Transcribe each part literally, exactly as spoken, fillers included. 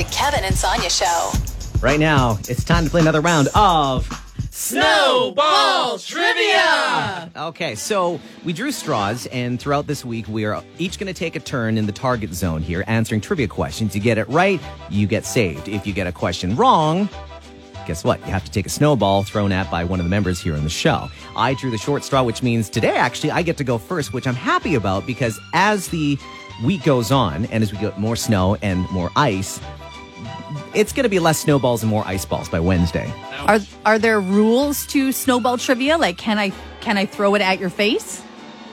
Kevin and Sonia Show. Right now, it's time to play another round of Snowball Trivia! Okay, so we drew straws, and throughout this week, we are each going to take a turn in the target zone here, answering trivia questions. You get it right, you get saved. If you get a question wrong, guess what? You have to take a snowball thrown at by one of the members here on the show. I drew the short straw, which means today, actually, I get to go first, which I'm happy about, because as the week goes on, and as we get more snow and more ice, it's going to be less snowballs and more ice balls by Wednesday. Are are there rules to snowball trivia? Like, can I can I throw it at your face?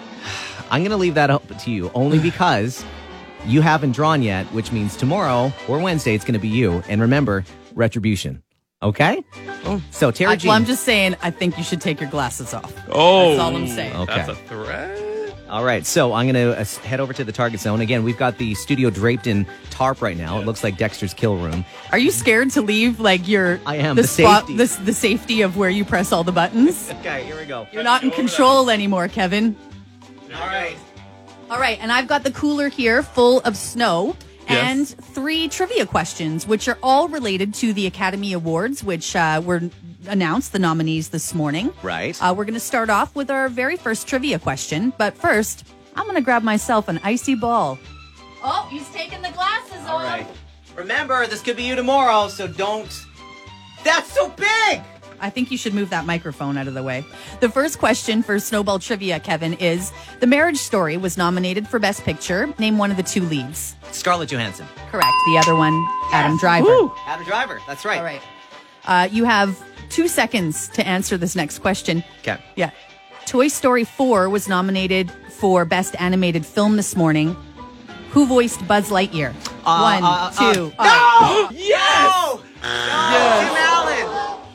I'm going to leave that up to you, only because you haven't drawn yet, which means tomorrow or Wednesday it's going to be you. And remember, retribution. Okay? Oh. So, Tara I, Jean. well, I'm just saying, I think you should take your glasses off. Oh. That's all I'm saying. Okay. That's a threat. All right, so I'm going to uh, head over to the target zone. Again, we've got the studio draped in tarp right now. It looks like Dexter's Kill Room. Are you scared to leave, like, your I am, the, the spot, safety. the, the safety of where you press all the buttons? Okay, here we go. You're not in control anymore, Kevin. All right. All right, and I've got the cooler here full of snow Yes. and three trivia questions, which are all related to the Academy Awards, which uh, were announced, the nominees this morning. Right. Uh, we're going to start off with our very first trivia question, but first, I'm going to grab myself an icy ball. Oh, he's taking the glasses All off. right. Remember, this could be you tomorrow, so don't... That's so big! I think you should move that microphone out of the way. The first question for Snowball Trivia, Kevin, is The Marriage Story was nominated for Best Picture. Name one of the two leads. Scarlett Johansson. Correct. The other one, Adam Driver. Woo! Adam Driver, that's right. All right. Uh, you have two seconds to answer this next question. Okay. Yeah. Toy Story four was nominated for Best Animated Film this morning. Who voiced Buzz Lightyear? Uh, One, uh, uh, two. no! uh, Yes! No! Yes. Tim Allen!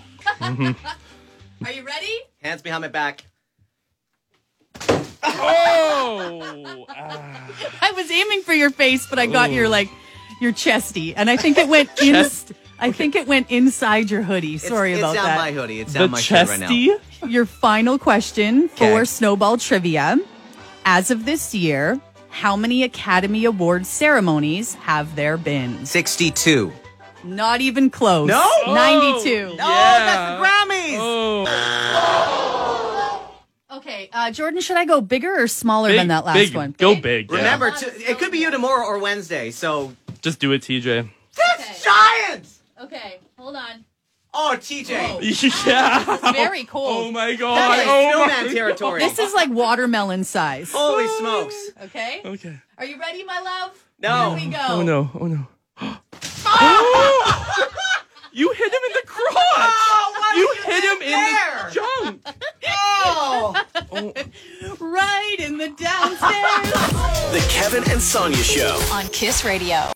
Are you ready? Hands behind my back. Oh! Ah. I was aiming for your face, but I got your, like, your chesty. And I think it went in. Chest? I think it went inside your hoodie. Sorry it's, about it's that. down my hoodie. It's The down my shirt right chesty? now. Your final question for Okay. Snowball Trivia. As of this year, how many Academy Awards ceremonies have there been? sixty-two. Not even close. No? ninety-two. No, Yeah. that's the Grammys! Oh. Okay, uh, Jordan, should I go bigger or smaller Big, than that last big. one? Go big. Yeah. Remember, to, it could be you tomorrow or Wednesday, so... Just do it, T J. That's giant! Okay, hold on. Oh, T J. Oh. Yeah. This is very cold. Oh my god. That's like oh snowman my territory. This is like watermelon size. Holy smokes. Okay? God. Okay. Are you ready, my love? No. Here we go. Oh no. Oh no. You hit him in the crotch. Oh, why you did you hit him hit in there? the junk. Oh! Right in the downstairs. The Kevin and Sonia Show. On Kiss Radio.